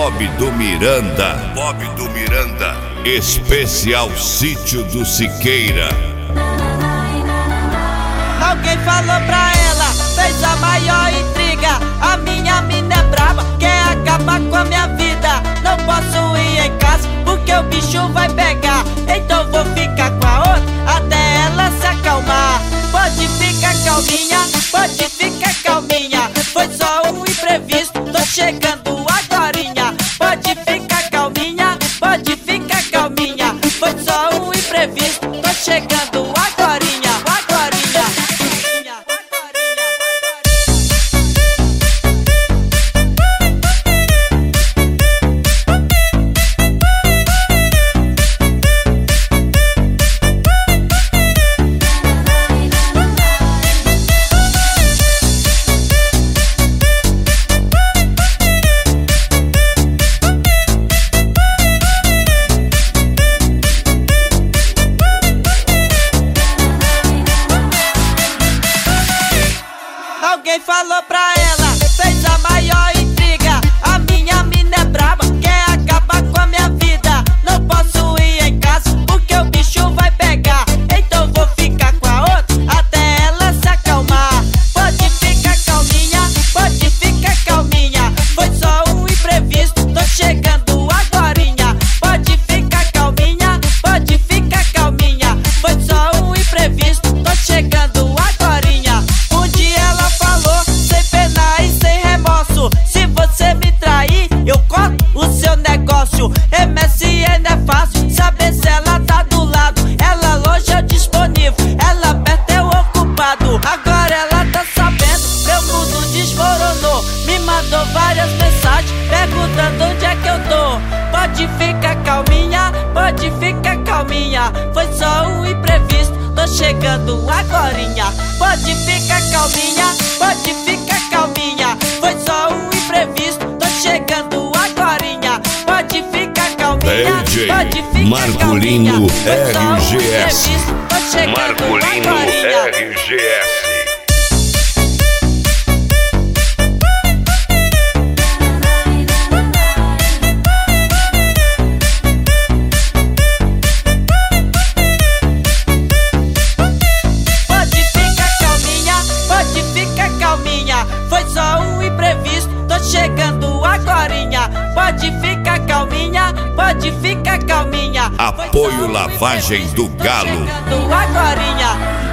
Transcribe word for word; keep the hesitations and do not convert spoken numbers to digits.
Bob do Miranda. Bob do Miranda. Especial Sítio do Siqueira. Alguém falou pra ela, fez a maior intriga. A minha mina é braba, quer acabar com a minha vida. Não posso ir em casa porque o bicho vai pegar. Então vou ficar com a outra até ela se acalmar. Pode ficar calminha, pode ficar calminha. Foi só um imprevisto, tô chegando agorinha. Pode ficar calminha, pode ficar calminha. Foi só um imprevisto, tô chegando agorinha, agorinha. Alguém falou pra ela, fez a maior intriga. A minha mina é braba, quer acabar com a minha vida. Não posso ir em casa porque o bicho vai pegar. Então vou ficar com a outra até ela se acalmar. Pode ficar calminha, pode ficar calminha. Foi só um imprevisto, tô chegando agorinha. Pode ficar calminha, pode ficar calminha. Foi só um imprevisto, tô chegando agorinha. Um dia ela falou, sem pena e sem remorso: se você me trair, eu corto o seu negócio. M S N é fácil, saber se ela tá do lado. Ela longe é disponível, ela perto é o ocupado. Agora ela tá sabendo, meu mundo desmoronou. Me mandou várias mensagens perguntando onde é que eu tô. Pode ficar calminha, pode ficar calminha. Foi só um imprevisto, tô chegando agorinha. Pode ficar calminha, pode ficar calminha. Foi só um imprevisto, tô chegando agorinha. Pode ficar calminha, D J pode ficar Marculino calminha. Foi só um R G S. imprevisto, tô chegando Marculino agorinha. R G S. Pode ficar calminha, pode ficar calminha. Foi só um imprevisto, tô chegando agorinha. Pode ficar calminha, pode ficar calminha. Apoio Lavagem do Galo. Tô chegando agorinha.